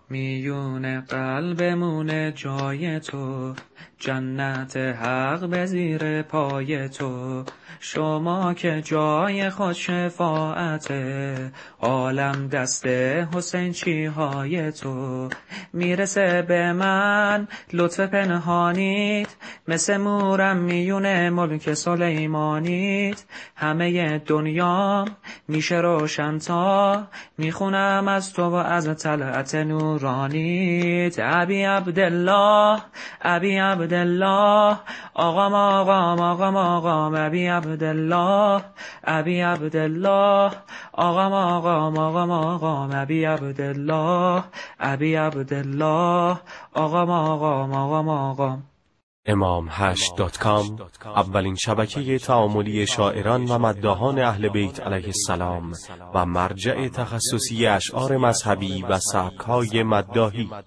میون قلبمونه جای تو، جنت حق به زیر پای تو. شما که جای خود شفاعته، عالم دست حسین چیهای تو. میرسه به من لطف پنهانیت، مثل مورم میونه ملک سلیمانیت. همه دنیام میشه روشن تا، میخونم از تو و از طلعت نورانیت. ابی عبدالله ابی عبدالله، آقام آقام آقام آقام ابی عبدالله ابی عبدالله، آقام آقام آقام آقام ابی عبدالله ابی عبدالله، آقام آقام آقام آقام. imam8.com اولین شبکه تعاملی شاعران و مداحان اهل بیت علیه السلام و مرجع تخصصی اشعار مذهبی و سبک‌های مداحی.